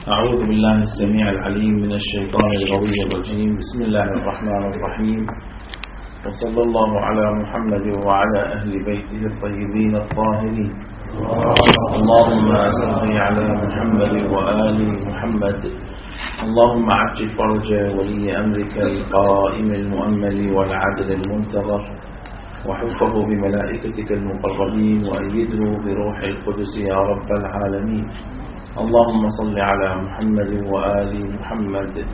أعوذ بالله السميع العليم من الشيطان الغوي الرجيم. بسم الله الرحمن الرحيم، وصلى الله على محمد وعلى أهل بيته الطيبين الطاهرين. اللهم صل على محمد وآل محمد. اللهم عجل فرج ولي أمرك القائم المؤمل والعدل المنتظر، وحفظه بملائكتك المقربين، وأيده بروح القدس يا رب العالمين. اللهم صل على محمد وآل محمد.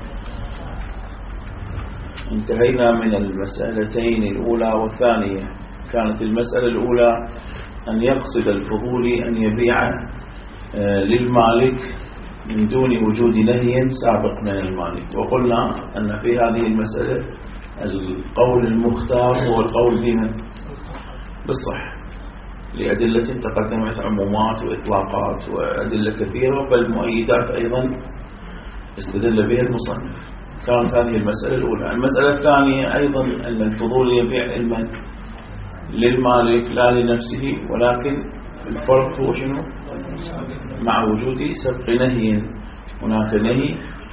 انتهينا من المسألتين الأولى والثانية. كانت المسألة الأولى أن يقصد الفضولي أن يبيع للمالك من دون وجود نهي سابق من المالك، وقلنا أن في هذه المسألة القول المختار هو القول بمن؟ بالصح، لأدلة تقدمت، عمومات وإطلاقات وأدلة كثيرة، بل مؤيدات أيضا استدل بها المصنف. كانت هذه المسألة الأولى. المسألة الثانية أيضا أن الفضول يبيع علما للمالك لا لنفسه، ولكن الفرق هو شنو؟ مع وجود سبق نهي. هناك نهي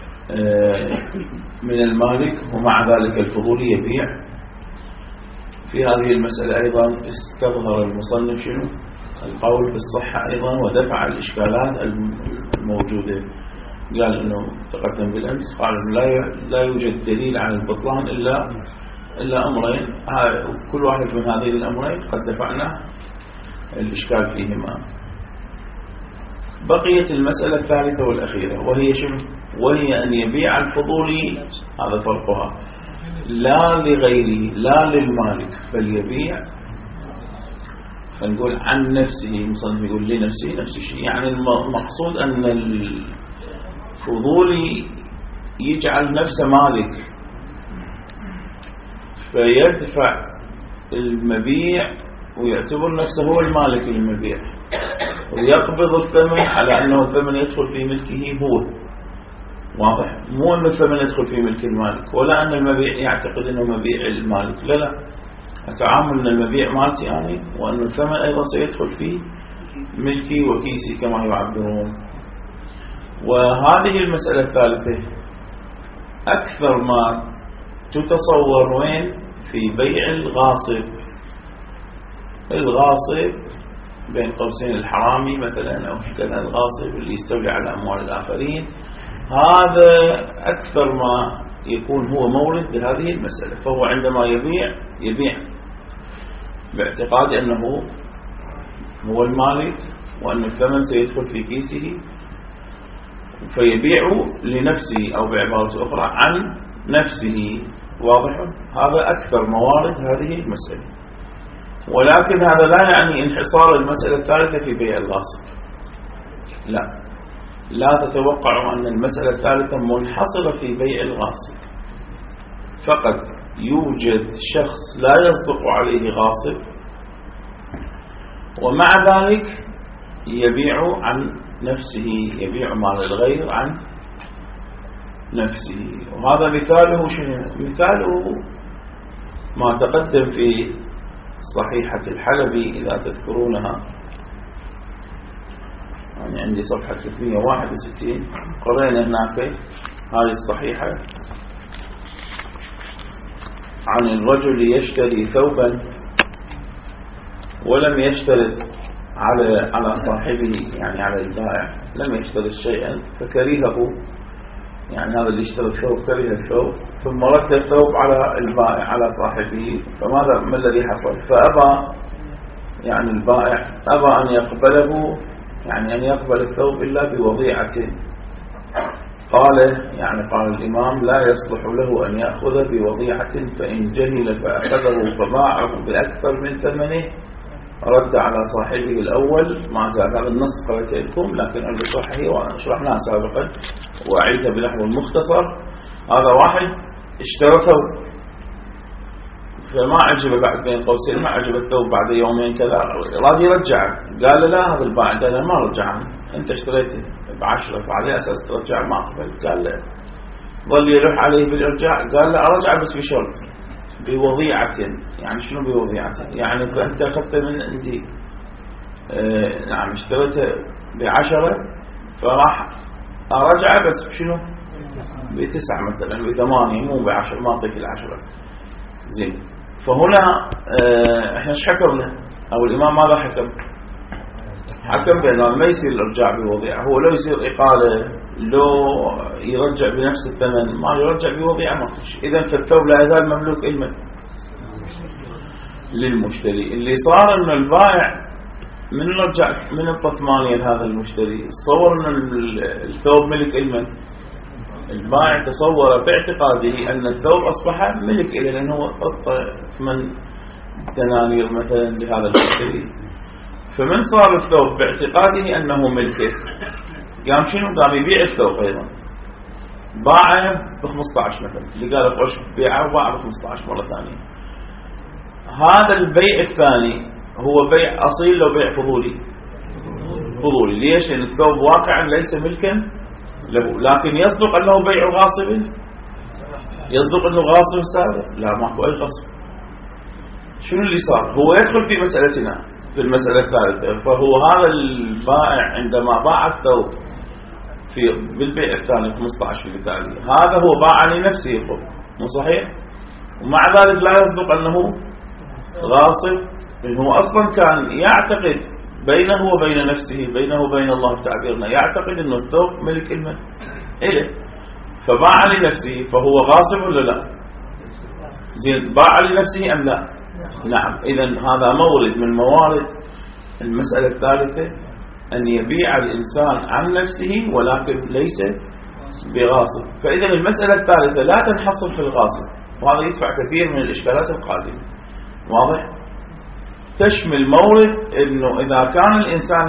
من المالك ومع ذلك الفضول يبيع. في هذه المسألة أيضا استظهر المصنف شنو؟ القول بالصحة أيضا، ودفع الإشكالات الموجودة. قال أنه تقدم بالأمس، قال لا يوجد دليل على البطلان إلا أمرين، كل واحد من هذين الأمرين قد دفعنا الإشكال فيهما. بقيت المسألة الثالثة والأخيرة، وهي شنو؟ وهي أن يبيع الفضولي، هذا فرقها، لا لغيره لا للمالك، بل يبيع فنقول عن نفسه. المصنف يقول لنفسه نفس الشيء، يعني المقصود أن الفضولي يجعل نفسه مالك، فيدفع المبيع ويعتبر نفسه هو المالك للمبيع، ويقبض الثمن على أنه الثمن يدخل في ملكه هو. واضح؟ مو أن الثمن يدخل في ملك المالك، ولا أن المبيع يعتقد أنه مبيع المالك، لا، أتعامل أن المبيع مالتي يعني، وأن الثمن أيضا سيدخل في ملكي وكيسي كما يعبرون. وهذه المسألة الثالثة أكثر ما تتصور وين؟ في بيع الغاصب. الغاصب بين قوسين الحرامي مثلا، أو كذا، الغاصب اللي يستولي على أموال الآخرين، هذا أكثر ما يكون هو مورد لهذه المسألة. فهو عندما يبيع باعتقاد أنه هو المالك، وأن الثمن سيدخل في كيسه، فيبيع لنفسه، أو بعبارة أخرى عن نفسه. واضح؟ هذا أكثر موارد هذه المسألة. ولكن هذا لا يعني انحصار المسألة الثالثة في بيع الغاصب، لا تتوقعوا أن المسألة الثالثة منحصرة في بيع الغاصب فقط. يوجد شخص لا يصدق عليه غاصب، ومع ذلك يبيع عن نفسه، يبيع مال الغير عن نفسه. وهذا مثاله شنو؟ مثاله ما تقدم في صحيحة الحلبي إذا تذكرونها، يعني عندي صفحة 361 قرأنا هناك هذه الصحيحة عن الرجل يشتري ثوبا ولم يشترط على صاحبه، يعني على البائع، لم يشترط شيئا فكرهه، يعني هذا اللي اشترى الثوب كره الثوب، ثم رد الثوب على البائع على صاحبه. ما الذي حصل؟ فأبى، يعني البائع أبى أن يقبله، يعني أن يقبل الثوب إلا بوضيعة. قال الإمام: لا يصلح له أن يأخذ بوضيعة، فإن جهل فأخذه فباعه بأكثر من ثمنه رد على صاحبه الأول. ما زال هذا النص قرأت لكم، لكن الصحيح وشرحناه سابقا وأعيدها بنحو المختصر. هذا واحد اشترى ثوب، فما عجبه، بعد بين قوسين ما عجبه الثوب، بعد يومين كذا راد يرجعه. قال لا، هذا البائع قال ما رجعه، أنت اشتريته ب10، فعلى أساس ترجع ما أقبل. قال لا، ظل يلح عليه بالإرجاع. قال لا، أرجع بس بشرط، بوضيعة. يعني شنو بوضيعة؟ يعني أنت أخذت من عندي اشتريته ب10، فراح أرجع بس بشنو ب9 مثلا ب8 مو ب10 ما أعطيك ال10 زين. فهنا احنا ايش حكمنا او الامام ماذا حكم بأنه ما يصير الارجاع بوضيعه. هو لو يصير اقاله لو يرجع بنفس الثمن ما يرجع بوضيعه ما فيش. اذا فالثوب لا يزال مملوك للمشتري. اللي صار انه البائع من رجع من الطثمانية لهذا المشتري تصور ان الثوب ملك البائع تصور باعتقاده ان الثوب اصبح ملك له لانه حط 8 دنانير مثلا لهذا المشتري. فمن صار الثوب باعتقاده انه ملكه قام شنو قام يبيع الثوب ايضا باعه ب15 مثلا اللي قال خوش بيعه وباعه ب15 مرة ثانية. هذا البيع الثاني هو بيع اصيل لو بيع فضولي. ليش؟ لان الثوب واقعا ليس ملكا له لكن يصدق انه بيع غاصب. يصدق انه غاصب سابق؟ لا ماكو اي غصب. شنو اللي صار؟ هو يدخل في مسألتنا في المسألة الثالثة. فهو هذا البائع عندما باع الثوب بالبيع الثاني 15 في التالي هذا هو باع لنفسه يقول مو صحيح؟ ومع ذلك لا يصدق انه غاصب لانه اصلا كان يعتقد بينه وبين نفسه بينه وبين الله تعبيرنا يعتقد انه الثوب ملك إله فباع لنفسه فهو غاصب ولا لا؟ زين باع لنفسه ام لا؟ نعم. اذا هذا مورد من موارد المسألة الثالثة ان يبيع الانسان عن نفسه ولكن ليس بغاصب. فاذا المسألة الثالثة لا تنحصر في الغاصب وهذا يدفع كثير من الاشكالات القادمة. واضح؟ تشمل مورد انه اذا كان الانسان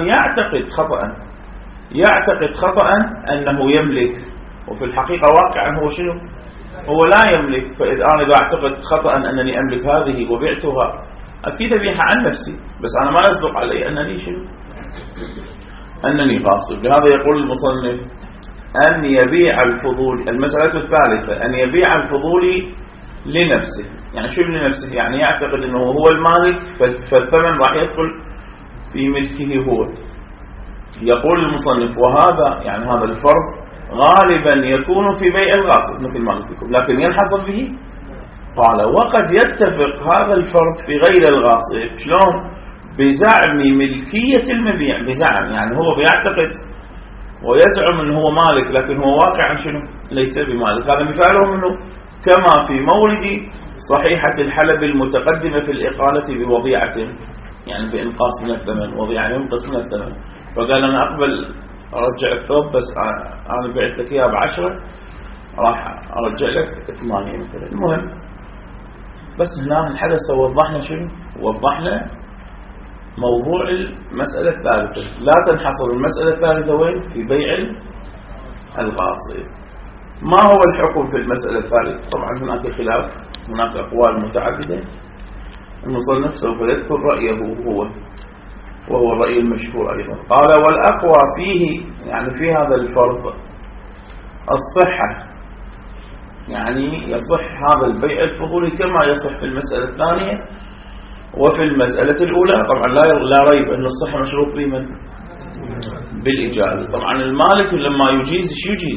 يعتقد خطأ انه يملك وفي الحقيقة واقعا هو شنو؟ هو لا يملك. فاذا انا اذا اعتقد خطأ انني املك هذه وبعتها اكيد ابيعها عن نفسي بس انا ما يصدق علي انني شنو؟ انني غاصب. لهذا يقول المصنف ان يبيع الفضول. المسألة الثالثة ان يبيع الفضولي لنفسه. يعني شو لنفسه؟ يعني يعتقد انه هو المالك فالثمن راح يدخل في ملكه هو. يقول المصنف وهذا يعني هذا الفرق غالبا يكون في بيع الغاصب مثل ما قلت لكم لكن ينحصر به. قال وقد يتفق هذا الفرق في غير الغاصب. شلون؟ بزعم ملكية المبيع. بزعم يعني هو بيعتقد ويزعم انه هو مالك لكن هو واقعا شنو؟ ليس بمالك. هذا مثاله منه كما في مورد صحيحة الحلب المتقدمة في الإقالة بوضيعة يعني بإنقاص من الثمن. وضيعة ينقص من الثمن فقال أنا أقبل أرجع الثوب بس أنا بعت لك إياه ب10 راح أرجع لك 8 مثلا. المهم بس هنا الحدث وضحنا شنو؟ وضحنا موضوع المسألة الثالثة. لا تنحصر المسألة الثالثة وين؟ في بيع الغاصب. ما هو الحكم في المسألة الثالثة؟ طبعا هناك خلاف هناك أقوال متعددة. المصنف سوف يذكر رأيه هو وهو الرأي المشهور أيضا. قال والأقوى فيه يعني في هذا الفرض الصحة. يعني يصح هذا البيع الفضولي كما يصح في المسألة الثانية وفي المسألة الأولى. طبعا لا ريب أن الصحة مشروط بمن؟ بالإجازة. طبعا المالك لما يجيز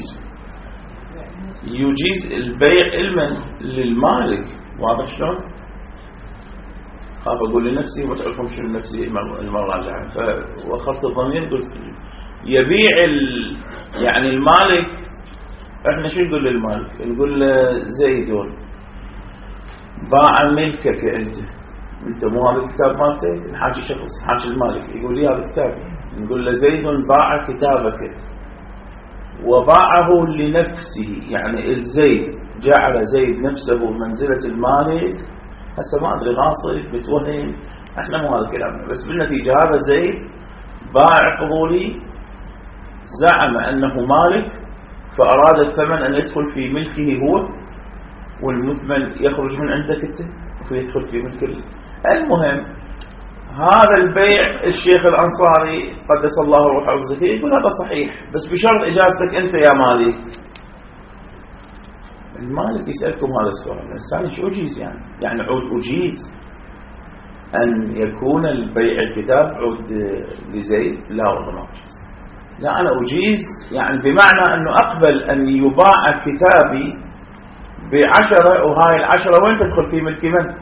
يجيز البيع علما للمالك. واضح شلون؟ خاف أقول لنفسي وتعرفون شنو نفسي المراجعة وخلط الضمير. قلت يبيع يعني المالك. احنا شو نقول للمالك؟ نقول له زيد باع ملكك انت مو هذا الكتاب مالتك. نحاكي شخص حاكي المالك يقول لي هذا الكتاب نقول له زيد باع كتابك وباعه لنفسه. يعني الزيد جعل زيد نفسه منزلة المالك. هسه ما أدري غاصب بتوهم احنا مو هذا الكلام بس بالنتيجة هذا زيد باع فضولي زعم أنه مالك فأراد الثمن أن يدخل في ملكه هو والمثمن يخرج من عندك انت ويدخل في ملك. المهم هذا البيع الشيخ الأنصاري قدس الله روحه وزكيه يقول هذا صحيح بس بشرط إجازتك أنت يا مالك. المالك يسألكم هذا السؤال الإنسان شو أجيز يعني عود أجيز أن يكون البيع الكتاب عود لزيد؟ لا والله ما أجيز. لا أنا أجيز يعني بمعنى أنه أقبل أن يباع كتابي ب10، وهاي ال10 وين تدخل في ملكي من؟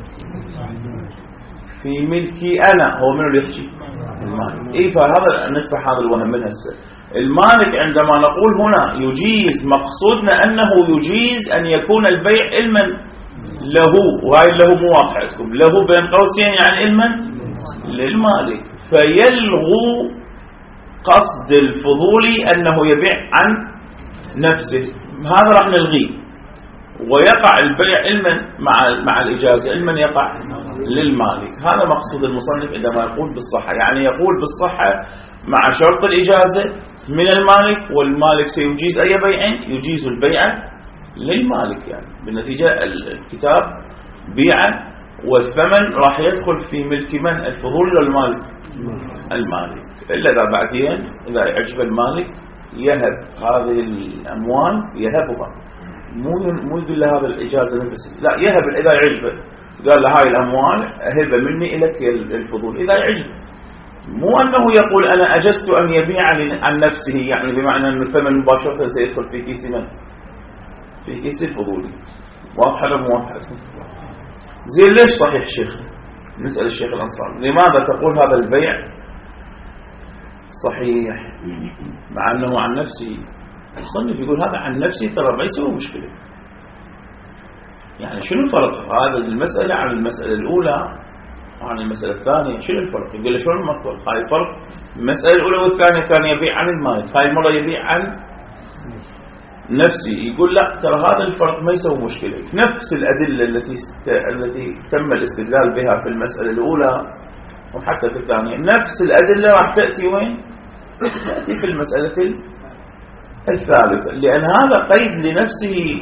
في ملكي أنا. هو منو اللي يحكي؟ المالك. إيه فهذا ندفع هذا الوهم من هسه. المالك عندما نقول هنا يجيز مقصودنا أنه يجيز أن يكون البيع علما له، وهاي له مو واضحتكم، له بين قوسين يعني علما للمالك، فيلغو قصد الفضولي أنه يبيع عن نفسه، هذا راح نلغيه، ويقع البيع علما مع الإجازة، علما يقع للمالك. هذا مقصود المصنف عندما يقول بالصحة، يعني يقول بالصحة مع شرط الإجازة من المالك، والمالك سيجيز أي بيع، يجيز البيع للمالك، يعني بالنتيجة الكتاب بيعا والثمن راح يدخل في ملك من؟ الفضول للمالك، المالك. إلا إذا بعدين إذا يعجب المالك يهب هذه الأموال، يهبها، مو يقول له هذا الإجازة نفسه، لا يهب إذا يعجبه، قال له هاي الأموال أهبة مني إليك الفضول إذا يعجبه، مو أنه يقول أنا أجزت أن يبيع عن نفسه، يعني بمعنى أن الثمن مباشرة سيدخل في كيس من؟ في كيس الفضولي. واضحة ولا مو واضحة؟ زين ليش صحيح شيخ؟ نسأل الشيخ الأنصاري لماذا تقول هذا البيع صحيح مع أنه عن نفسه؟ المصنف يقول هذا عن نفسه ترى ما يسوي مشكلة. يعني شنو الفرق هذا المسألة عن المسألة الأولى وعن المسألة الثانية؟ شنو الفرق؟ يقول له شنو الفرق؟ هاي الفرق المسألة الأولى والثانية كان يبيع عن المالك، هاي المرة يبيع عن نفسي. يقول لا ترى هذا الفرق ما يسوي مشكلة، نفس الأدلة التي تم الاستدلال بها في المسألة الأولى وحتى في الثانية، نفس الأدلة راح تأتي وين؟ تأتي في المسألة الثالثة، لأن هذا قيد لنفسه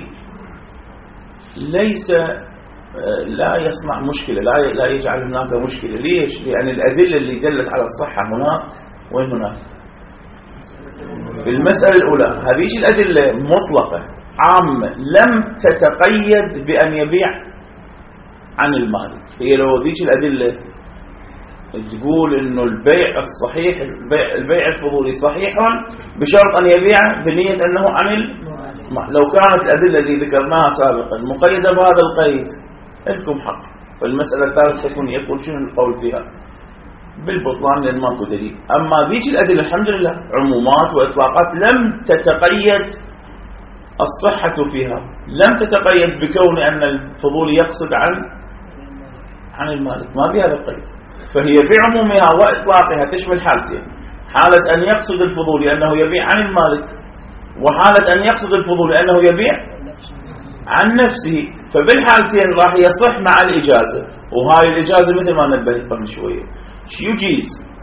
ليس لا يصنع مشكلة، لا يجعل هناك مشكلة. ليش؟ لأن الأدلة اللي دلت على الصحة هناك وين؟ هناك في المسألة الأولى. هذه الأدلة مطلقة عامة لم تتقيد بأن يبيع عن المالك. هي لو ذيك الأدلة تقول إنه البيع الصحيح، البيع الفضولي صحيح بشرط أن يبيع بنية أنه عن لو كانت الأدلة اللي ذكرناها سابقا مقيدة بهذا القيد لكم حق. فالمسألة الثالثة يكون شنو القول فيها؟ بالبطلان، لأن ماكو دليل. أما ذيك الأدلة الحمد لله عمومات وإطلاقات لم تتقيد الصحة فيها، لم تتقيد بكون أن الفضول يقصد عن المالك، ما بهذا القيد. فهي بعمومها وإطلاقها تشمل حالتين: حالة أن يقصد الفضول لأنه يبيع عن المالك، وحالة أن يقصد الفضول لأنه يبيع عن نفسه. فبالحالتين راح يصح مع الإجازة، وهاي الإجازة مثل ما نبهت قبل شوية يجيز،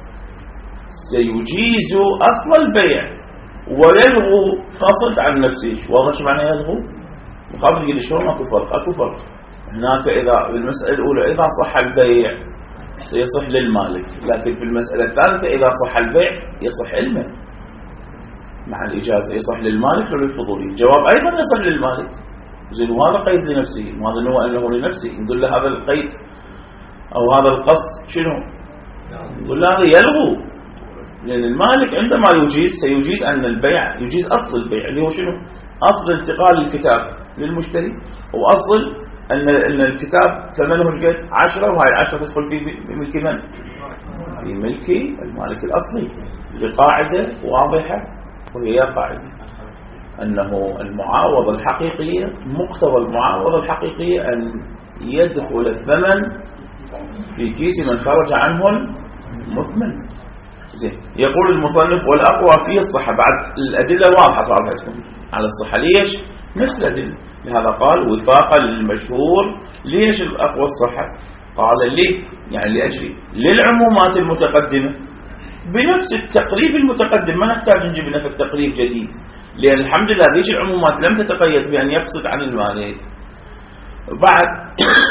سيجيز أصل البيع ويلغو قصد عن نفسه. واضح شو معنى يلغو؟ مقابل يقول شلون اكو فرق؟ اكو فرق هناك. إذا بالمسألة الأولى إذا صح البيع سيصح للمالك، لكن في المسألة الثالثة إذا صح البيع يصح علما مع الإجازة، يصح للمالك وللفضولي. الجواب أيضا يصح للمالك. زين وهذا قيد لنفسه، وهذا هو أنه لنفسه. نقول له هذا القيد أو هذا القصد شنو؟ نقول له هذا يلغو، لأن المالك عندما يجيز سيجيز أن البيع يجيز أصل البيع اللي هو شنو؟ أصل انتقال الكتاب للمشتري، وأصل أن الكتاب ثمنه قد 10، وهي 10 تدخل في ملك من؟ في ملك المالك الأصلي، لقاعدة واضحة، وهي قاعدة أنه المعاوضة الحقيقية، مقتضى المعاوضة الحقيقية أن يدخل الثمن في كيس من خرج عنه المثمن. زين. يقول المصنف والأقوى فيه الصحة. بعد الأدلة واضحة صارت على الصحة. ليش؟ نفس الأدلة. لهذا قال وفاقا للمشهور. ليش الأقوى الصحة؟ قال ليه؟ يعني لأجل للعمومات المتقدمة بنفس التقريب المتقدم، ما نحتاج نجيب لنا التقريب جديد، لأن الحمد لله هذه العمومات لم تتقيد بأن يقصد عن المالك. بعد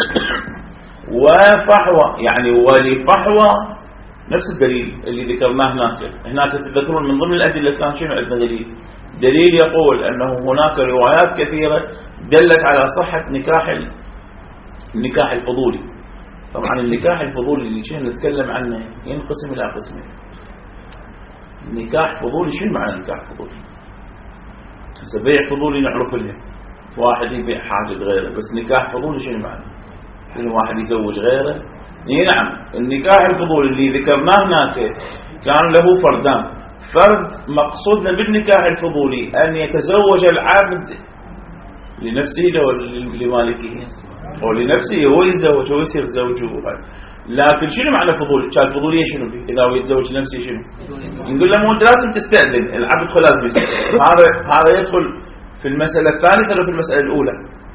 وفحوى، يعني ولفحوى نفس الدليل اللي ذكرناه هناك تذكرون من ضمن الأدلة كان شنو عندنا دليل يقول أنه هناك روايات كثيرة دلت على صحة النكاح الفضولي. طبعا النكاح الفضولي اللي شنو نتكلم عنه ينقسم إلى قسمين. نكاح فضولي. شنو معنى نكاح فضولي؟ هسه بيع فضولي نعرف له، واحد يبيع حاجة غيره، بس نكاح فضولي شنو معنى؟ شنو واحد يزوج غيره؟ نعم، النكاح الفضولي اللي ذكرناه هناك كان له فردان. فرد مقصودنا بالنكاح الفضولي أن يتزوج العبد لنفسه لمالكه، أو لنفسه هو يتزوج، هو يصير زوجه. لكن شنو معنى فضولي؟ كان الفضولية شنو فيه؟ إذا هو يتزوج نفسه شنو؟ نقول له مو أنت لازم تستأذن، العبد يدخل لازم يستأذن. هذا يدخل في المسألة الثالثة ولا في المسألة الأولى؟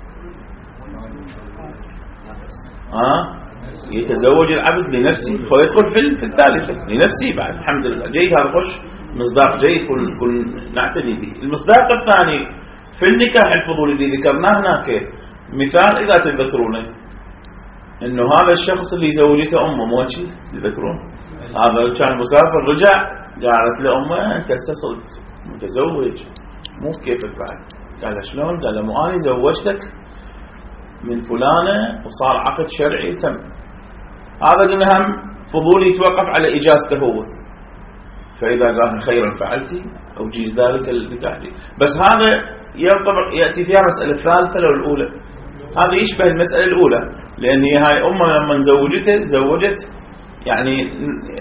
يتزوج العبد لنفسه، هو يدخل في الثالثة لنفسه بعد. الحمد لله جيد، هذا خش مصداق جيد كل نعتني به. المصداق الثاني في النكاح الفضولي اللي ذكرناه هناك، مثال إذا تذكرونه إنه هذا الشخص اللي زوجته أمه موجه تذكرون، هذا كان مسافر رجع قالت لأمه أنت استصلت متزوج مو كيفك بعد. قال شلون؟ قال مو أنا زوجتك من فلانة وصار عقد شرعي تم. هذا قلنا هم فضولي يتوقف على إجازته هو، فإذا قال خيرا فعلتي أو جيز ذلك النكاح. بس هذا يأتي فيها مسألة الثالثة لو الأولى. هذا يشبه المسألة الأولى، لأن هاي أمه لما زوجت يعني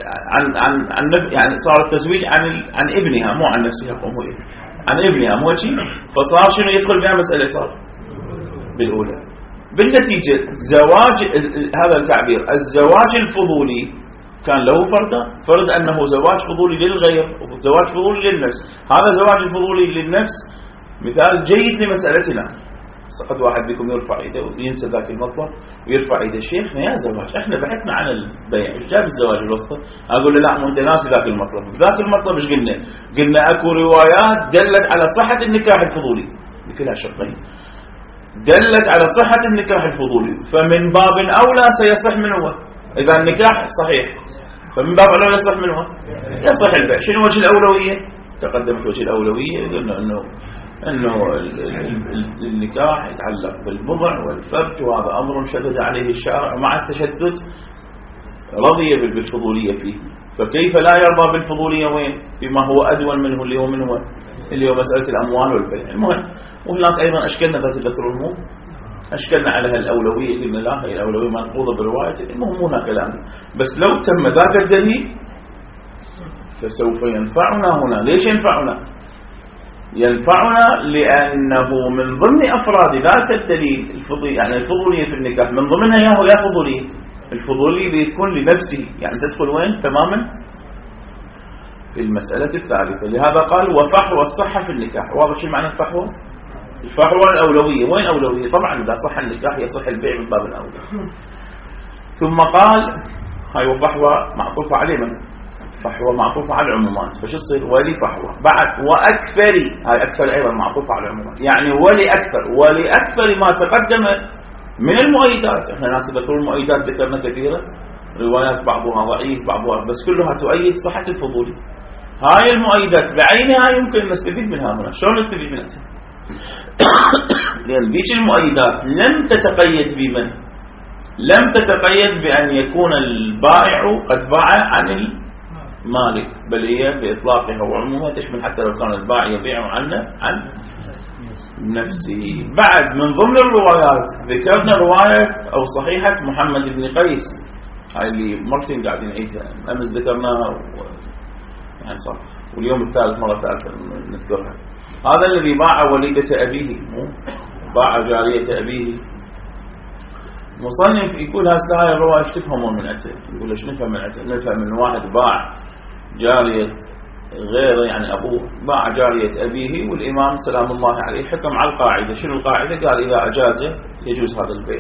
يعني صار التزويج عن ابنها مو عن نفسها، عن ابنها مو شيء، فصار شنو يدخل بها مسألة صار بالأولى. بالنتيجة زواج هذا التعبير الزواج الفضولي كان له فرد أنه زواج فضولي للغير وزواج فضولي للنفس. هذا زواج الفضولي للنفس مثال جيد لمسألتنا. قد واحد بكم يرفع ايده وينسى ذاك المطلب ويرفع ايده، شيخنا يا زواج احنا بحثنا عن البيع، جاب الزواج الوسطى. اقول له لا مو انت ناسي ذاك المطلب. ذاك المطلب ايش قلنا اكو روايات دلت على صحة النكاح الفضولي بكلها شقين، دلت على صحة النكاح الفضولي، فمن باب اولى سيصح من هو. اذا النكاح صحيح فمن باب اولى يصح من هو، يصح البيع. شنو وجه الاولوية؟ تقدمت وجه الاولوية، قلنا انه النكاح يتعلق بالبضع والفرج، وهذا امر شدد عليه الشارع، ومع التشدد رضي بالفضولية فيه. فكيف لا يرضى بالفضولية وين فيما هو ادون منه اللي هو مسألة الاموال والبيع. المهم وهناك ايضا اشكلنا ذات تذكرون اشكلنا على هالاولوية، قلنا لا هي الاولوية منقوضة برواية. المهم هنا كلام، بس لو تم ذاك الدليل فسوف ينفعنا هنا. ليش ينفعنا؟ لأنه من ضمن أفراد ذات الدليل يعني الفضولية في النكاح، من ضمنها يا فضولية الفضولية اللي تكون لنفسه، يعني تدخل وين تماما في المسألة الثالثة. لهذا قال وفحوى الصحة في النكاح. واضح شو معنى الفحوى؟ الفحوى الأولوية. وين أولوية؟ طبعا إذا صح النكاح يصح البيع من باب الأولى. ثم قال هاي وفحوى معطوفة عليه، من فحوى معطوفة على العمومات، فشو يصير؟ ولي فحوى بعد وأكثر. هاي أكثر أيضا معطوفة على العمومات، يعني ولأكثر ما تقدم من المؤيدات. احنا ناس ذكروا المؤيدات ذكرنا كثيرة، روايات بعضها ضعيف بعضها، بس كلها تؤيد صحة الفضولي. هاي المؤيدات بعينها يمكن نستفيد منها هنا. شلون نستفيد منها؟ لأن بيش المؤيدات لم تتقيد بمن؟ لم تتقيد بأن يكون البائع قد باع عن المالك، بل هي بإطلاقها وعمومها تشمل حتى لو كان البائع يبيع عن نفسه. بعد من ضمن الروايات ذكرنا رواية أو صحيحة محمد بن قيس، هاي اللي مرتين قاعدين نعيدها، أمس ذكرناها يعني صح، واليوم الثالث مرة ثالثة نذكرها. هذا الذي باع وليدة أبيه، باع جارية أبيه. مصنف يقول هاي الرواية ايش تفهمون من أتى؟ يقول ايش نفهم من أتى؟ نفهم من واحد باع جارية غيره، يعني أبوه باع جارية أبيه، والإمام سلام الله عليه حكم على القاعدة. شنو القاعدة؟ قال إذا أجازه يجوز هذا البيع.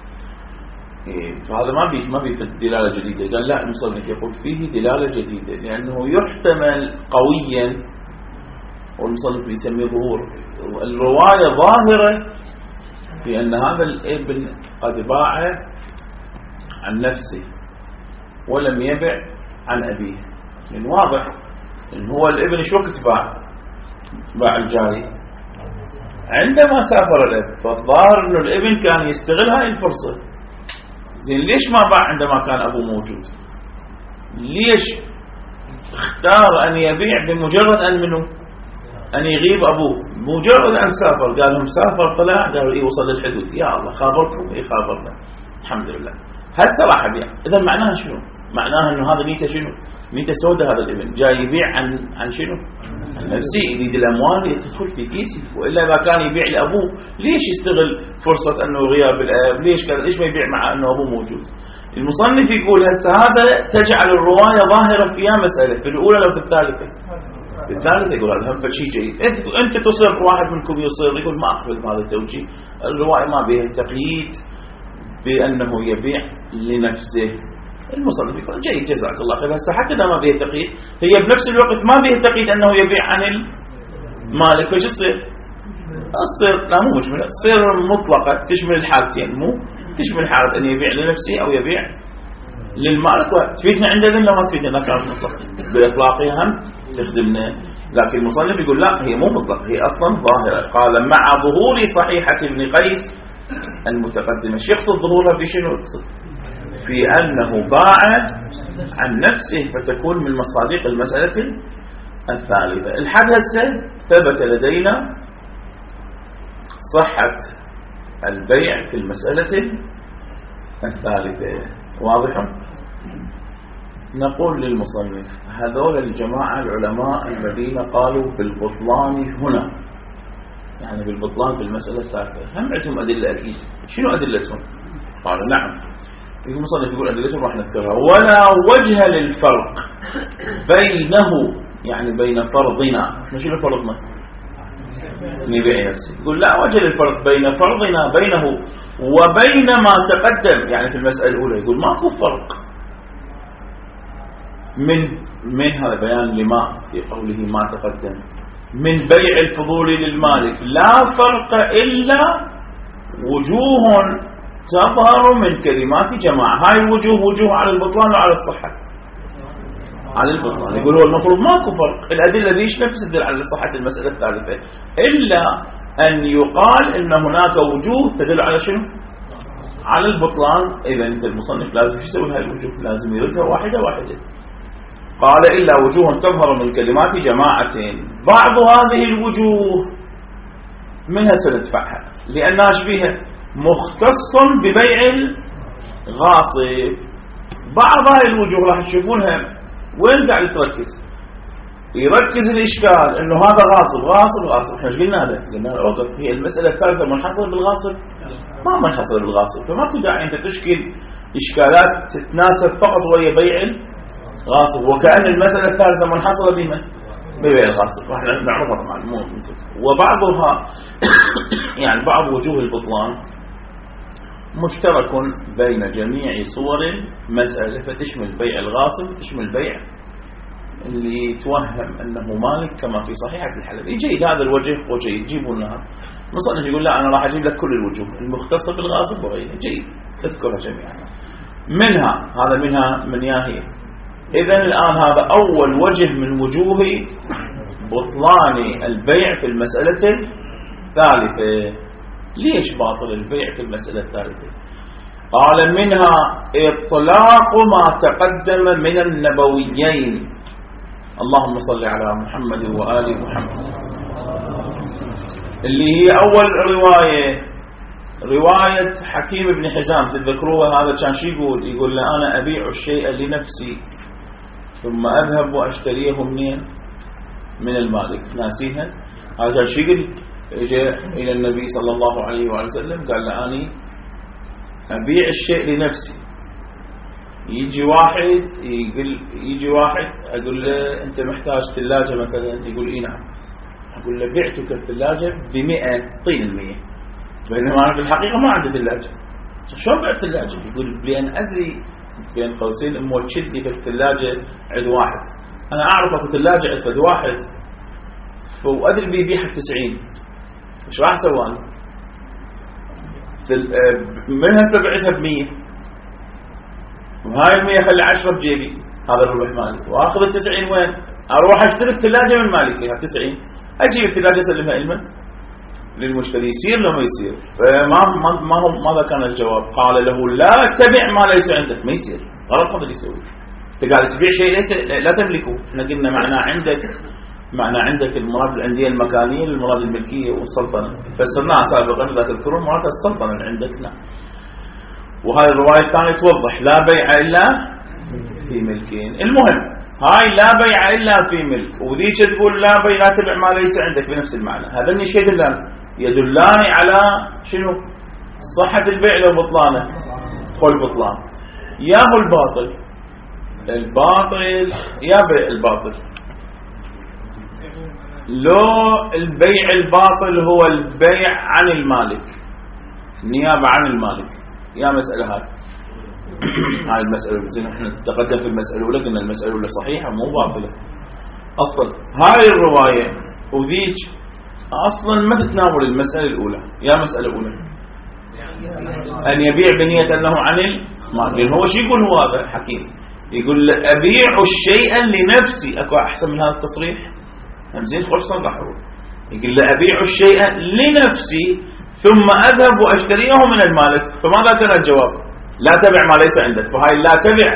فهذا ما بيفيد دلالة جديدة. قال لا، المصنف يقول فيه دلالة جديدة لأنه يحتمل قويا، والمصنف يسميه ظهور. الرواية ظاهرة في أن هذا الابن قد باع عن نفسه ولم يبع عن أبيه. من واضح إن هو الابن شو وقت باع الجاري عندما سافر الأب، فالظاهر إنه الابن كان يستغل هاي الفرصة. زين ليش ما باع عندما كان أبوه موجود؟ ليش اختار أن يبيع بمجرد أن يغيب أبوه، مجرد أن سافر، قال لهم سافر طلع، قالوا إيه وصل للحدود، يا الله خابركم، إيه خابرنا الحمد لله، هسه راح أبيع. إذا معناها شنو؟ معناها أنه هذا نيته شنو؟ نيته سودة، هذا الابن جاي يبيع عن شنو؟ عن نفسه، يريد الأموال يدخل في كيسه. وإلا إذا كان يبيع لأبوه ليش يستغل فرصة أنه غياب الأب؟ ليش ما يبيع مع أنه أبوه موجود؟ المصنف يقول هسه هذا تجعل الرواية ظاهرة فيها مسألة، في الأولى لو في الثالثة. في الثالثة يقول هذا هم فشي جيد. أنت تصر، واحد منكم يصر، يقول ما أقبل بهذا التوجيه، الرواية ما بها تقييد بأنه يبيع لنفسه. المصنف يقول جيد جزاك الله خير. هسه حتى إذا ما بها تقييد، هي بنفس الوقت ما بها تقييد أنه يبيع عن المالك، فش تصير؟ الصير لا مو مجملة، الصير مطلقة تشمل الحالتين، مو تشمل حالة أن يبيع لنفسه أو يبيع للمالك. تفيدنا عندنا لا ما تفيدنا كانت مطلقة، بإطلاقها هم تخدمنا. لكن المصنف يقول لا، هي مو مطلقة، هي أصلا ظاهرة. قال مع ظهور صحيحة ابن قيس المتقدمة. ايش يقصد ظهورها؟ في شنو يقصد؟ في أنه باع عن نفسه، فتكون من مصادق المسألة الثالثة. الحد هسه ثبت لدينا صحة البيع في المسألة الثالثة، واضح؟ نقول للمصنف هذول الجماعة العلماء الذين قالوا بالبطلان هنا، يعني بالبطلان في المسألة الثالثة، هم عندهم أدلة أكيد. شنو أدلتهم؟ قالوا نعم. المصنف يقول أدلتهم راح نذكرها. ولا وجه للفرق بينه، يعني بين فرضنا، شنو فرضنا؟ نبيع نفسه. يقول لا وجه للفرق بين فرضنا بينه وبين ما تقدم، يعني في المسألة الأولى يقول ماكو فرق من هذا بيان لما في قوله ما تقدم من بيع الفضول للمالك، لا فرق إلا وجوه تظهر من كلمات جماعة. هاي الوجوه وجوه على البطلان وعلى الصحة، على البطلان. يقول هو المفروض ماكو فرق، الأدلة ليش نفس تدل على صحة المسألة الثالثة، إلا أن يقال إن هناك وجوه تدل على شنو؟ على البطلان. إذا أنت المصنف لازم يسوي هاي الوجوه، لازم يردها واحدة واحدة. قال إلا وجوه تظهر من كلمات جماعة، بعض هذه الوجوه منها سندفعها لأنها شبيهة مختص ببيع الغاصب. بعض هذه الوجوه راح تشوفونها وين قاعد يركز الإشكال إنه هذا غاصب. احنا ايش قلنا هذا؟ قلنا اوقف، هي المسألة الثالثة منحصرة بالغاصب؟ ما منحصرة بالغاصب، فما داعي أنت تشكل إشكالات تتناسب فقط ويا بيع الغاصب، وكأن المسألة الثالثة منحصرة بما ببيع الغاصب. راح نعرفها طبعا مو منطق. وبعضها يعني بعض وجوه البطلان مشترك بين جميع صور المسألة، فتشمل بيع الغاصب، تشمل بيع اللي يتوهم أنه مالك كما في صحيحة الحلبي. جيد هذا الوجه وجيد، جيبوا لنا. مصنف يقول لا أنا راح أجيب لك كل الوجوه المختصة بالغاصب وغيره. جيد اذكرها جميعا. منها من ياهي. إذن الآن هذا أول وجه من وجوه بطلان البيع في المسألة الثالثة. ليش باطل البيع في المسألة الثالثة؟ قال منها إطلاق ما تقدم من النبويين، اللهم صل على محمد وآل محمد، اللي هي أول رواية حكيم بن حزام تذكروها. هذا كان شي يقول لا أنا أبيع الشيء لنفسي ثم أذهب وأشتريه من المالك. ناسيها؟ هذا كان شي يقول جاء إلى النبي صلى الله عليه وسلم قال له أنا أبيع الشيء لنفسي. يجي واحد أقول له أنت محتاج ثلاجة مثلا، يقول إيه نعم. أقول له بعتك الثلاجة ب100 طين 100، بينما أنا في الحقيقة ما عندي ثلاجة. شلون بعت ثلاجة؟ يقول لأن أدري بين قوسين أمه تشدي في الثلاجة عند واحد، أنا أعرف أكو ثلاجة عند فد واحد وأدري بيبيعها ب90، إيش راح أسوي أنا؟ منها سبعتها ب100، وهاي 100 خلي 10 بجيبي، هذا الربح مالي، وآخذ ال90 وين؟ أروح أشتري الثلاجة من مالكها 90، أجيب الثلاجة أسلمها إلمن للمشتري. يصير لو ما يصير؟ ماذا كان الجواب؟ قال له لا تبع ما ليس عندك. ما يصير، غلط هذا اللي يسوي. قاعد تبيع شيء ليس لا تملكه. احنا قلنا معنى عندك المراد الأندية المكانية، المراد الملكية والسلطنة، فسرناها سابقا إذا تذكرون مراد السلطنة اللي عندك. وهذه الرواية الثانية توضح لا بيع إلا في ملكين. المهم هاي لا بيع إلا في ملك، وذيك تقول لا بيع لا تبع ما ليس عندك بنفس المعنى. هذا الشيء يدلان على شنو؟ صحة البيع لو بطلانه. خل بطلان ياهو الباطل يا بيع الباطل. لو البيع الباطل هو البيع عن المالك، نيابة عن المالك، يا مسألة هاي المسألة زين. احنا تقدم في المسألة الأولى قلنا المسألة الأولى صحيحة مو باطلة أصلا. هاي الرواية وذيك أصلا ما تتناول المسألة الأولى. يا مسألة أولى أن يبيع بنية أنه عن المال، لأن هو شو يقول؟ هو هذا حكيم يقول أبيع الشيء لنفسي. أكو أحسن من هذا التصريح؟ زين خلص صرحوا. يقول أبيع الشيء لنفسي ثم أذهب وأشتريه من المالك. فماذا كان الجواب؟ لا تبع ما ليس عندك. فهاي لا تبع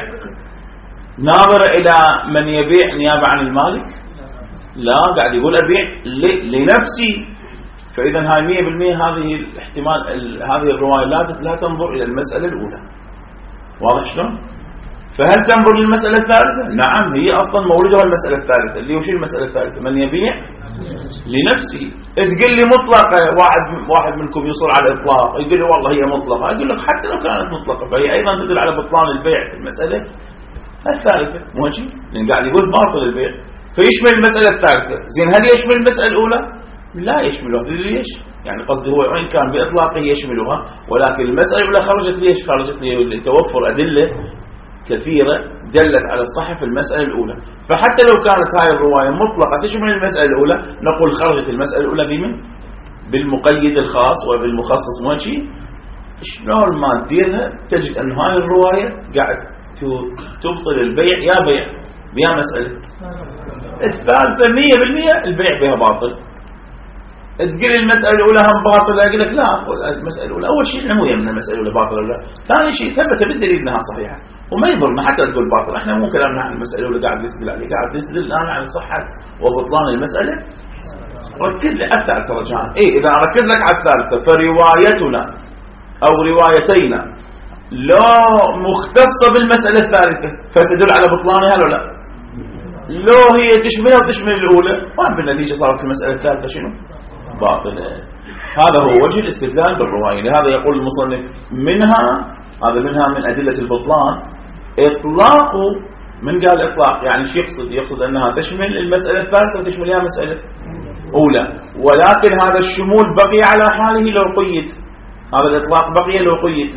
ناظر إلى من يبيع نيابة عن المالك؟ لا، قاعد يقول أبيع لنفسي. فإذا هاي 100% هذه الاحتمال هذه الرواية لا تنظر إلى المسألة الأولى. واضح شلون؟ فهل تنظر للمسألة الثالثة؟ نعم، هي أصلا موردها المسألة الثالثة اللي هو شو المسألة الثالثة؟ من يبيع لنفسي. تقول لي مطلقة، واحد منكم يصر على الإطلاق يقول لي والله هي مطلقة. أقول لك حتى لو كانت مطلقة فهي أيضا تدل على بطلان البيع في المسألة الثالثة. مو هيك؟ لأن قاعد يقول باطل البيع فيشمل المسألة الثالثة. زين هل يشمل المسألة الأولى؟ لا يشملها. ليش؟ يعني قصدي هو وإن كان بإطلاقه يشملها، ولكن المسألة الأولى خرجت ليش؟ خرجت لتوفر أدلة كثيرة دلت على الصحة في المسألة الأولى. فحتى لو كانت هاي الرواية مطلقة تشمل المسألة الأولى نقول خرجت المسألة الأولى بمن؟ بالمقيد الخاص وبالمخصص. مو شيء؟ شلون ما تديرها تجد أن هاي الرواية قاعد تبطل البيع يا بيع بها مسألة الثالثة 100% البيع بها باطل. تقول المسألة الأولى هم باطلة، أقول لك لا أخذ المسألة الأولى. أول شيء إحنا مو يهمنا المسألة الأولى باطلة ولا لا. ثاني شيء ثبت بالدليل أنها صحيحة وما يضرنا حتى تقول باطل. إحنا مو كلامنا عن المسألة الأولى قاعد نسأل عليه، قاعد نسأل الآن عن صحة وبطلان المسألة. ركز لي على الثالثة رجاء. إذا أركز لك على الثالثة فروايتنا أو روايتينا لا مختصة بالمسألة الثالثة فتدل على بطلانها ولا لا؟ لو هي تشملها وتشمل الأولى وين بالنتيجة صارت المسألة الثالثة شنو؟ باطلة. هذا هو وجه الاستدلال بالرواية. لهذا يقول المصنف منها من أدلة البطلان إطلاق. من قال إطلاق يعني شو يقصد؟ يقصد أنها تشمل المسألة الثالثة وتشملها مسألة أولى، ولكن هذا الشمول بقي على حاله لو قيد. هذا الإطلاق بقي لو قيد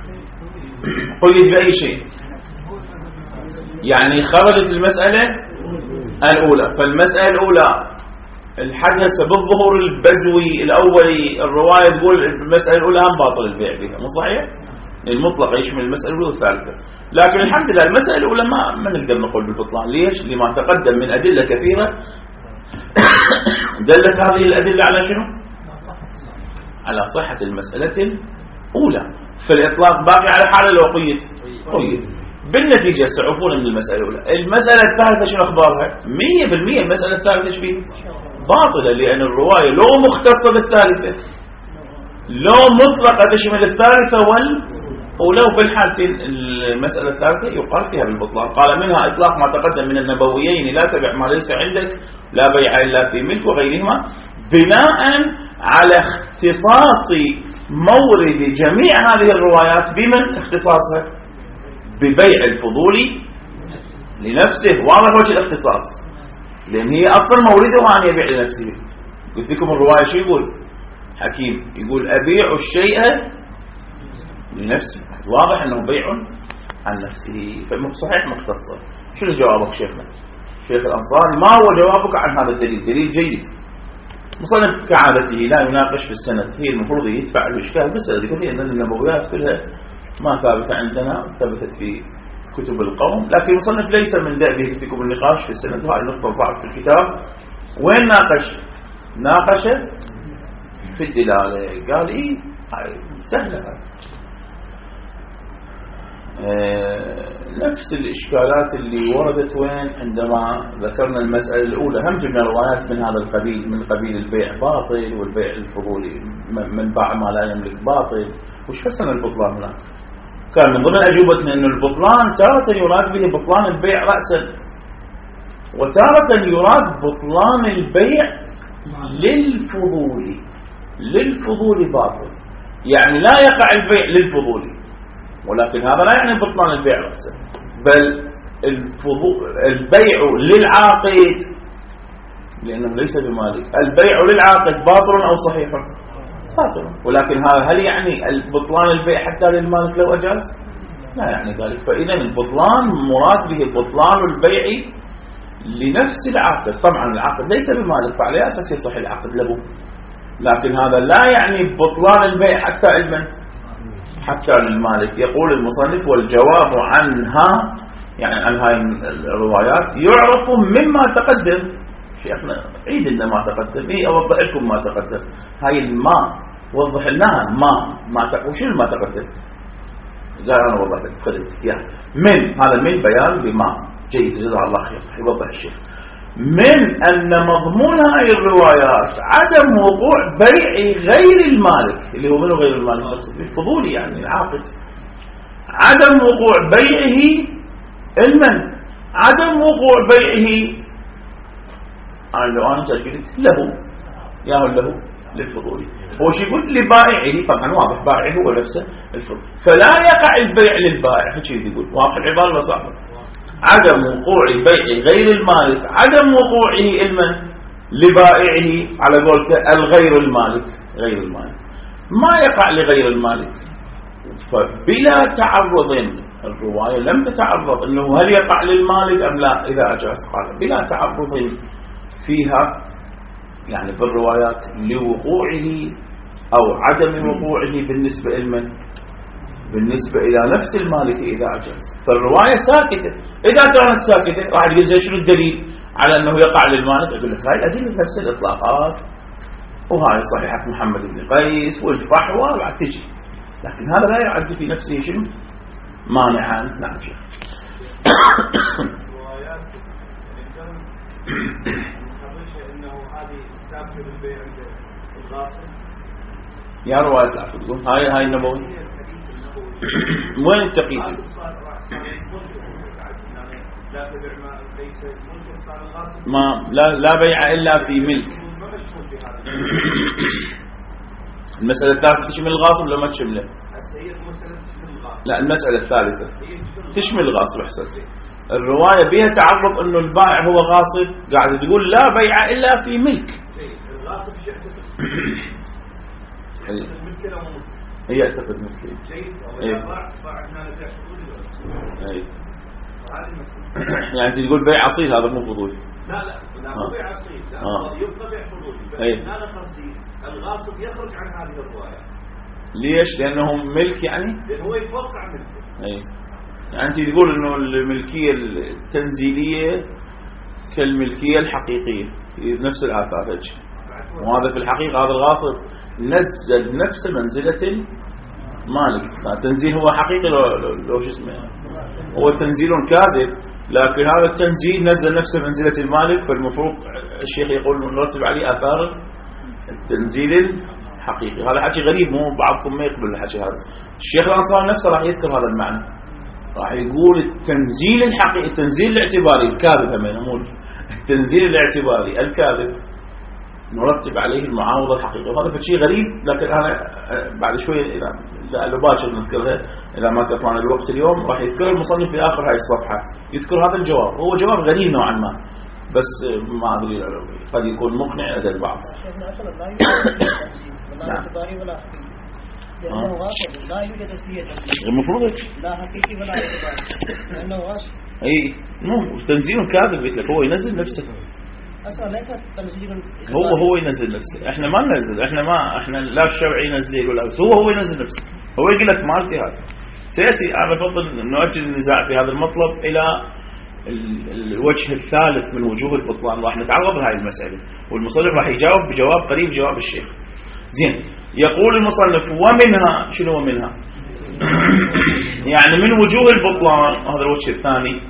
بأي شيء. يعني خرجت المسألة الأولى. فالمسألة الأولى الحدث بالظهور البدوي الأولي، الرواية تقول المسألة الأولى هم باطل البيع بها. مو صحيح؟ المطلق يشمل المسألة الأولى والثالثة. لكن الحمد لله المسألة الأولى ما نقدر نقول بالبطلان. ليش؟ لما تقدم من أدلة كثيرة دلت هذه الأدلة على شنو؟ على صحة المسألة الأولى. فالإطلاق باقي على حاله لو قيد. بالنتيجة سعفون من المسألة الأولى. المسألة الثالثة شنو أخبارها؟ 100% المسألة الثالثة شو فيه؟ باطلة. لأن الرواية لو مختصة بالثالثة لو مطلقة تشمل الثالثة ولو في الحالتين المسألة الثالثة يقال فيها بالبطلان. قال منها إطلاق ما تقدم من النبويين لا تبع ما ليس عندك لا بيع إلا في ملك وغيرهما بناء على اختصاص مورد جميع هذه الروايات. بمن اختصاصها؟ ببيع الفضول لنفسه. واضح وجه الاختصاص لأن هي أصلا موردها أن يبيع لنفسه. قلت لكم الرواية شو يقول حكيم؟ يقول أبيع الشيء لنفسي. واضح أنه بيع عن نفسه. فصحيح مختصر. شنو جوابك شيخنا شيخ الأنصاري؟ ما هو جوابك عن هذا الدليل؟ دليل جيد. مصنف كعادته لا يناقش في السند. هي المفروض يدفع الإشكال بس يقول لي أن النبويات كلها ما ثابتة عندنا، ثبتت في كتب القوم. لكن المصنف ليس من دأبه في كتب النقاش في السند، وهذه نقطة ضعف في الكتاب. وين ناقش في الدلالة. قال سهلة. نفس الإشكالات اللي وردت وين عندما ذكرنا المسألة الأولى. هم جبنا روايات من هذا القبيل، من قبيل البيع باطل والبيع الفضولي، من باع ما لا يملك باطل. وش فسر البطلان هناك؟ كان من ضمن أجوبتنا أن البطلان تارة يراد به بطلان البيع رأسا، وتارة يراد بطلان البيع للفضول باطل، يعني لا يقع البيع للفضول، ولكن هذا لا يعني بطلان البيع رأسا، بل البيع للعاقد لأنه ليس بمالك. البيع للعاقد باطل أو صحيح؟ باطل. ولكن هذا هل يعني بطلان البيع حتى للمالك لو أجاز؟ لا يعني ذلك. فإذا البطلان مراد به بطلان البيع لنفس العاقد. طبعا العاقد ليس بمالك، فعلى أساس يصح العقد له، لكن هذا لا يعني بطلان البيع حتى للمالك. يقول المصنف والجواب عنها، يعني عن هاي الروايات، يعرف مما تقدم. شيخنا عيد لنا ما تقدم، أوضح لكم ما تقدم. هاي الماء وضح لنا ما وش ما تقدم؟ قال أنا وضح لك خليت يعني من هذا من بيان بما جيد جزاه الله خير. يوضح الشيخ من أن مضمون هاي الروايات عدم وقوع بيع غير المالك، اللي هو منه غير المالك الفضولي يعني العاقد، عدم وقوع بيعه المن، عدم وقوع بيعه لو أنا قلت له ياهو له للفضولي. هو شو يقول لبائعه؟ طبعا واضح بائعه هو نفسه الفضول، فلا يقع البيع للبائع. هيك يقول واضح العبارة ولا صعبة؟ عدم وقوع بيع غير المالك، عدم وقوعه المن لبائعه على قولته الغير المالك، غير المالك ما يقع لغير المالك. فبلا تعرض، الرواية لم تتعرض انه هل يقع للمالك ام لا اذا اجاز، قال بلا تعرض فيها، يعني في الروايات لوقوعه او عدم وقوعه بالنسبة المن، بالنسبة إلى نفس المالك إذا أجاز. فالرواية ساكتة. إذا كانت ساكتة راح تقول زي شنو الدليل على أنه يقع للمالك؟ أقول لك هاي الأدلة نفس الإطلاقات، وهاي صحيحة محمد بن قيس والفحوى بعد تجي، لكن هذا لا يعد في نفسه شنو مانعا. نعم شيخ. الروايات إنه هذه تأكد البيع عند الغاصب. يا رواية تأكد هاي النبوي وين التقييد؟ ما لا بيع إلا في ملك. المسألة الثالثة تشمل الغاصب ولا ما تشمله؟ لا المسألة الثالثة تشمل الغاصب. أحسنت. الرواية بها تعرض أنه البائع هو غاصب، قاعد تقول لا بيع إلا في ملك. الغاصب هي اعتقد ملكي. يعني انت تقول بيع اصيل، هذا مو فضولي. لا مو بيع اصيل، يبقى بيع فضولي. هذا قصدي الغاصب يخرج عن هذه الرواية. ليش؟ لانهم ملك، يعني لانه هو يتوقع ملكه. يعني انت تقول انه الملكية التنزيلية كالملكية الحقيقية نفس الآثار هيك، وهذا في الحقيقة هذا الغاصب نزل نفس منزلة مالك. التنزيل هو حقيقي لو شو اسمه، هو تنزيل كاذب، لكن هذا التنزيل نزل نفس منزلة المالك. فالمفروض الشيخ يقول نرتب عليه آثار التنزيل الحقيقي. هذا حكي غريب، مو بعضكم ما يقبل الحكي هذا. الشيخ الأنصاري نفسه راح يذكر هذا المعنى، راح يقول التنزيل الحقيقي، التنزيل الاعتباري الكاذب، هم يقول التنزيل الاعتباري الكاذب نرتب عليه المعاوضة الحقيقية. وهذا شيء غريب، لكن أنا بعد شوية إذا باكر نذكرها، إذا ما كفانا الوقت اليوم راح يذكر المصنف في آخر هاي الصفحة، يذكر هذا الجواب. هو جواب غريب نوعا ما، بس ما أدري قد يكون مقنع لدى البعض. لا يوجد فيه المفروض لا حقيقي ولا اعتباري، لأنه غاصب. أي مو تنزيل كاذب، قلت لك هو ينزل نفسه أصلا ليس تنزيل، هو ينزل نفسه. احنا ما ننزل، احنا لا الشرع ينزل ولا هو ينزل نفسه. هو يقول لك مالتي هذا. سيأتي أنا بفضل نؤجل النزاع في هذا المطلب إلى الوجه الثالث من وجوه البطلان، راح نتعرض لهذه المسألة، والمصنف راح يجاوب بجواب قريب جواب الشيخ. زين. يقول المصنف ومنها، شنو ومنها؟ يعني من وجوه البطلان هذا الوجه الثاني.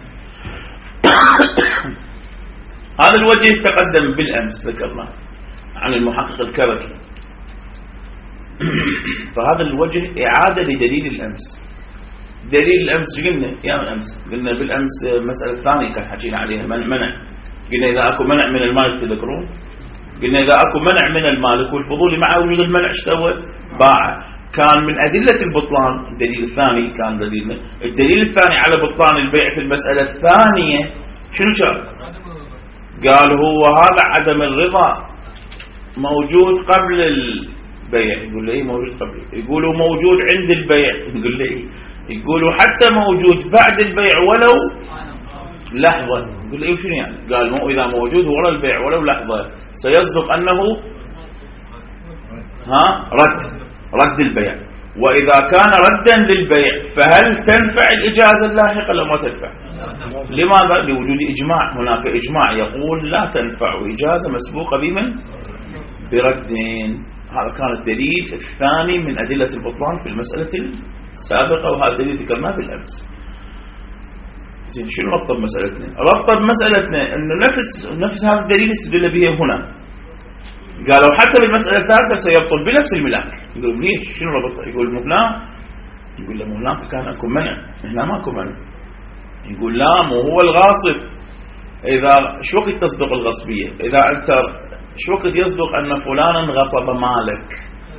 هذا الوجه تقدم بالأمس ذكرنا عن المحقق الكركي. فهذا الوجه إعادة لدليل الأمس. دليل الأمس قلنا يا الأمس قلنا بالأمس مسألة ثانية كان حكينا عليها منع. قلنا إذا أكو منع من المالك تذكرون، قلنا إذا أكو منع من المالك والفضول مع وجود المنع اشتوى باع. كان من أدلة البطلان الدليل الثاني كان دليلنا. الدليل الثاني على بطلان البيع في المسألة الثانية شنو كان؟ قال هو هذا عدم الرضا موجود قبل البيع. يقول له إيه موجود قبل؟ يقولوا موجود عند البيع. يقول له إيه؟ يقولوا حتى موجود بعد البيع ولو لحظة. يقول له إيه شنو يعني؟ قال مو إذا موجود وراء البيع ولو لحظة سيصدق أنه رد البيع. وإذا كان ردا للبيع فهل تنفع الإجازة اللاحقة لو ما تنفع؟ لماذا؟ لوجود إجماع. هناك إجماع يقول لا تنفع إجازة مسبوقة بمن؟ بردين. هذا كان الدليل الثاني من أدلة البطلان في المسألة السابقة، وهذا الدليل ذكرناه بالأمس. زين شنو ربط بمسألتنا؟ ربط بمسألتنا أنه نفس هذا الدليل استدل به هنا. قالوا حتى بالمسألة الثالثة سيبطل بنفس الملاك. يقول ليش شنو ربطه؟ يقول هنا، يقول له هناك كان اكو منع، هنا ماكو منع. يقول لا مو هو الغاصب. إذا شو وقت تصدق الغصبية؟ إذا أنت شو وقت يصدق أن فلانا غصب مالك؟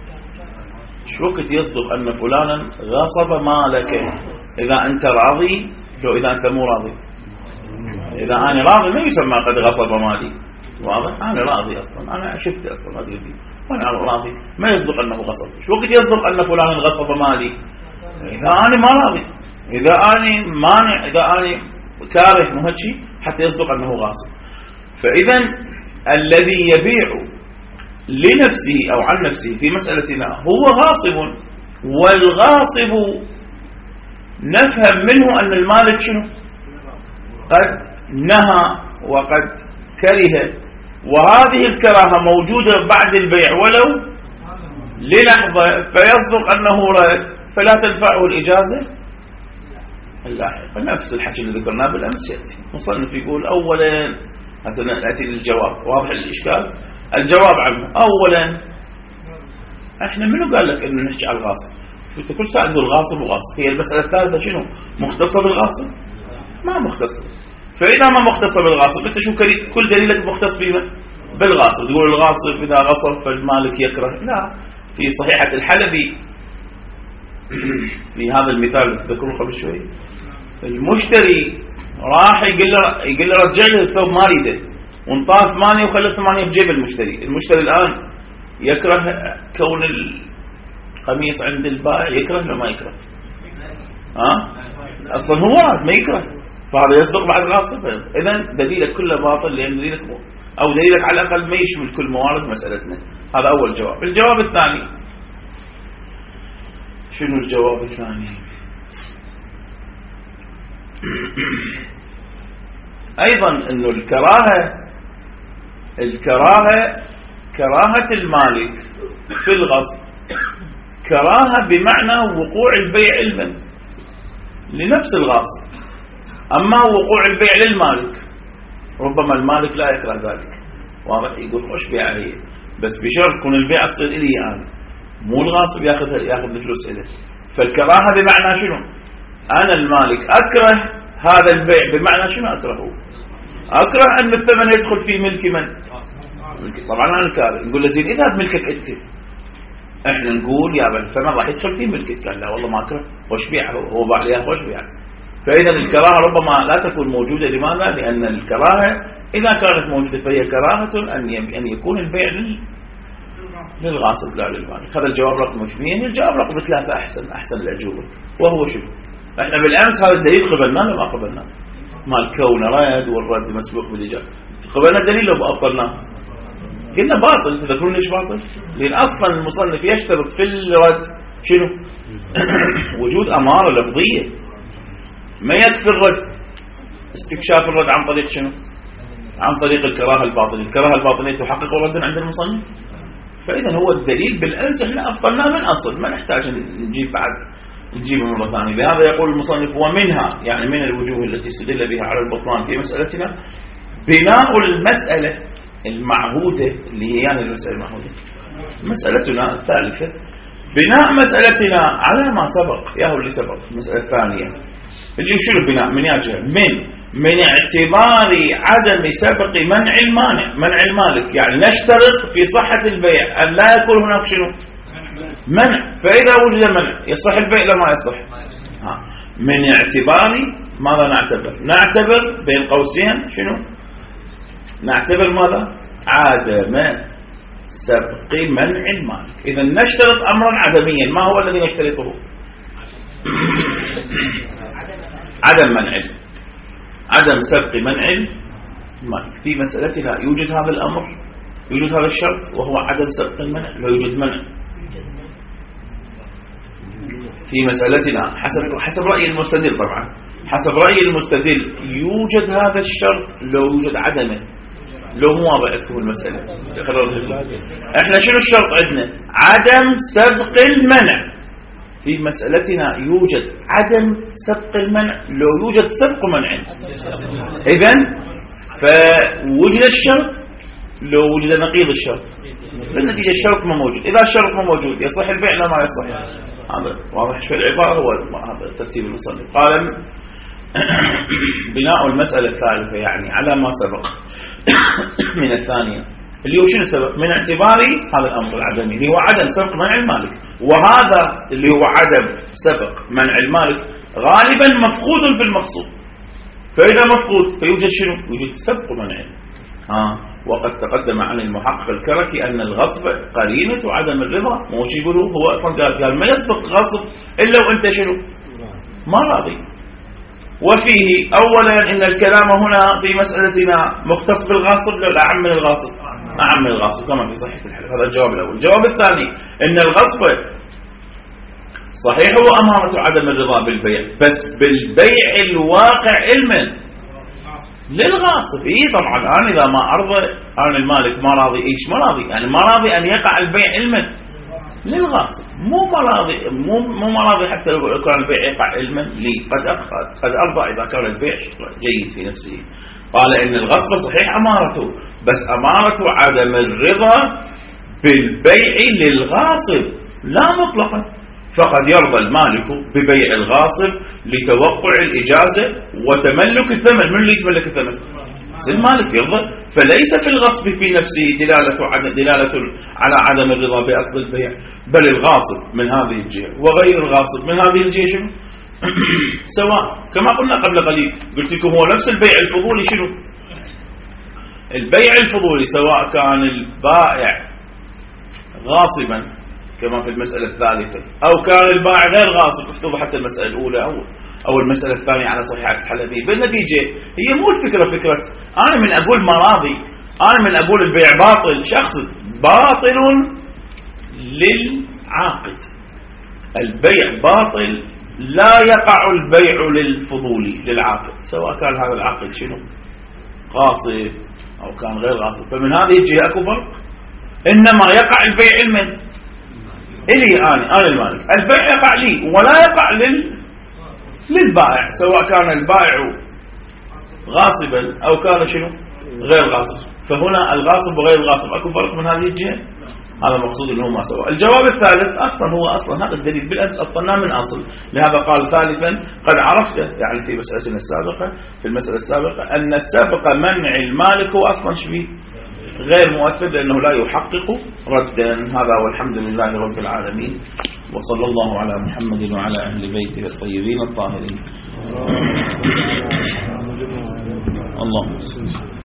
شو وقت يصدق أن فلانا غصب مالك؟ إذا أنت راضي لو إذا أنت مو راضي. إذا أنا راضي ما يسمى قد غصب مالي. واضح؟ أنا راضي أصلا، أنا شفت أصلا أدري فيه وأنا راضي، ما يصدق أنه غصب. شو وقت يصدق أن فلانا غصب مالي؟ إذا أنا ما راضي، إذا أنا مانع، إذا أنا كاره مو هالشيء حتى يصدق أنه غاصب. فإذا الذي يبيع لنفسه أو عن نفسه في مسألتنا هو غاصب، والغاصب نفهم منه أن المالك شنو؟ قد نهى وقد كره، وهذه الكراهة موجودة بعد البيع ولو للحظة، فيصدق أنه رد، فلا تنفعه الإجازة اللاحقة. نفس الحكي اللي ذكرناه بالأمس يأتي. مصنف يقول أولا نأتي للجواب. واضح الإشكال؟ الجواب عنه أولا احنا منو قال لك انه نحكي على الغاصب؟ انت كل ساعة تقول غاصب وغاصب. هي المسألة الثالثة شنو؟ مختصة بالغاصب؟ ما مختصة. فإذا ما مختصة بالغاصب انت شو كل دليلك مختص بما؟ بالغاصب. تقول الغاصب إذا غصب فالمالك يكره. لا، في صحيحة الحلبي في هذا المثال اللي تذكروه قبل شوي، المشتري راح يقول له رجع له الثوب ما اريده، وانطاف 8 وخلى 8 بجيب المشتري. المشتري الآن يكره كون القميص عند البائع، يكره ولا ما يكره؟ أصلا هو ما يكره، فهذا يصدق بعد غاصب. إذن دليلك كله باطل، لأن دليلك أو دليلك على الأقل ما يشمل كل موارد مسألتنا. هذا أول جواب. الجواب الثاني شنو الجواب الثاني؟ أيضا أنه كراهة المالك في الغصب كراهة بمعنى وقوع البيع علما لنفس الغاصب. أما وقوع البيع للمالك ربما المالك لا يكره ذلك. واضح؟ يقول خوش بيع هي، بس بشرط تكون البيع تصير إلي أنا، مو الغاصب ياخذ الفلوس إليه. فالكراهة بمعنى شنو؟ أنا المالك أكره هذا البيع. بمعنى شنو أكرهه؟ أكره أن الثمن يدخل في ملك من؟ طبعا أنا كاره. نقول له زين إذا ملكك أنت، إحنا نقول يا بل الثمن راح يدخل في ملكك. قال لا والله ما أكره، خوش بيع هو باع لي خوش بيع. فإذا الكراهة ربما لا تكون موجودة. لماذا؟ لأن الكراهة إذا كانت موجودة فهي كراهة أن يكون البيع للغاصب لا للمالك. هذا الجواب رقم 2. الجواب رقم 3 أحسن الأجوبة، وهو شنو؟ احنا بالأمس هذا الدليل قبلناه ولا ما قبلناه؟ مال كون رد والرد مسبوق بالإجابة. قبلنا الدليل ولا أبطلناه؟ قلنا باطل. تذكرون ليش باطل؟ لأن أصلا المصنف يشترط في الرد شنو؟ وجود أمارة لفظية. ما يكفي الرد، استكشاف الرد عن طريق شنو؟ عن طريق الكراهة الباطنية. الكراهة الباطنية تحقق ردا عند المصنف. فإذا هو الدليل بالأمس احنا أبطلناه من أصل، ما نحتاج نجيب بعد نجيبه مرة ثانية. لهذا يقول المصنف ومنها، يعني من الوجوه التي استدل بها على البطلان في مسألتنا، بناء المسألة المعهودة اللي هي يعني المسألة المعهودة مسألتنا الثالثة، بناء مسألتنا على ما سبق، ياهو اللي سبق المسألة الثانية اللي شنو البناء من ياجه من اعتبار عدم سبق منع المانع، منع المالك، يعني نشترط في صحة البيع أن لا يكون هناك شنو منع، فإذا وجد منع يصح البيع لا ما يصح. من اعتبار ماذا نعتبر بين قوسين شنو نعتبر ماذا؟ عدم سبق منع المالك. إذا نشترط أمرا عدميا، ما هو الذي نشترطه؟ عدم سبق منع المالك. في مسألتنا يوجد هذا الأمر، يوجد هذا الشرط وهو عدم سبق المنع، لا يوجد منع. في مسألتنا حسب رأي المستدل، طبعا حسب رأي المستدل يوجد هذا الشرط لو يوجد عدمه، لو مو واضح في المسألة. احنا شنو الشرط عندنا؟ عدم سبق المنع. في مسألتنا يوجد عدم سبق المنع لو يوجد سبق منع. إذن فوجد الشرط لو وجد نقيض الشرط، بالنتيجة الشرط ما موجود. إذا الشرط ما موجود يصح البيع لا ما يصح. هذا واضح شوي العبارة، هو هذا ترتيب المصنف. قال بناء المسألة الثالثة يعني على ما سبق من الثانية اللي هو شنو سبق؟ من اعتباري هذا الأمر العدمي اللي هو عدم سبق منع المالك، وهذا اللي هو عدم سبق منع المالك غالبا مفقود في المقصود، فإذا مفقود فيوجد شنو؟ يوجد سبق منع. وقد تقدم عن المحقق الكركي أن الغصب قرينة عدم الرضا. مو شي يقولوا هو أصلا قال ما يسبق غصب إلا وأنت شنو ما راضي. وفيه أولا إن الكلام هنا في مسألتنا مختص بالغاصب لا أعم من الغاصب؟ أعم من الغاصب كما في صحيح الحلف. هذا الجواب الأول. الجواب الثاني إن الغصب صحيح هو أمارة عدم الرضا بالبيع، بس بالبيع الواقع علما للغاصب. طبعا أنا إذا ما أرضى أنا المالك ما راضي إيش ما راضي، يعني ما راضي أن يقع البيع علما للغاصب، مو مراضي حتى لو كان البيع يقع علما لي، قد أرضى إذا كان البيع جيد في نفسه. قال إن الغصب صحيح أمارته، بس أمارته عدم الرضا بالبيع للغاصب لا مطلقا، فقد يرضى المالك ببيع الغاصب لتوقع الإجازة وتملك الثمن. من اللي يتملك الثمن؟ المالك يرضى. فليس في الغصب في نفسه دلالة على عدم الرضا بأصل البيع، بل الغاصب من هذه الجهة وغير الغاصب من هذه الجهة شنو سواء. كما قلنا قبل قليل، قلت لكم هو نفس البيع الفضولي. شنو البيع الفضولي؟ سواء كان البائع غاصبا كما في المسألة الثالثة أو كان البائع غير غاصب، افترض حتى المسألة الأولى أو المسألة الثانية على صحيح الحلبي. بالنتيجة هي مو الفكرة أنا من أقول مراضي، أنا من أقول البيع باطل، شخص باطل للعاقد. البيع باطل لا يقع البيع للفضولي للعاقد، سواء كان هذا العاقد شنو غاصب أو كان غير غاصب. فمن هذه الجهة أكو فرق. إنما يقع البيع علما إلي أنا المالك، البيع يقع لي ولا يقع للبائع، سواء كان البائع غاصبا أو كان شنو غير غاصب. فهنا الغاصب وغير الغاصب أكو فرق من هذه الجهة. هذا مقصود أنه ما سواء. الجواب الثالث أصلا هذا الدليل بالأمس أطلنا من أصل. لهذا قال ثالثا قد عرفت، يعني في مسألة السابقة في المسألة السابقة أن السابق منع المالك هو أصلا شبيه غير مؤثر لأنه لا يحقق ردا. هذا والحمد لله رب العالمين، وصلى الله على محمد وعلى أهل بيته الطيبين الطاهرين. اللهم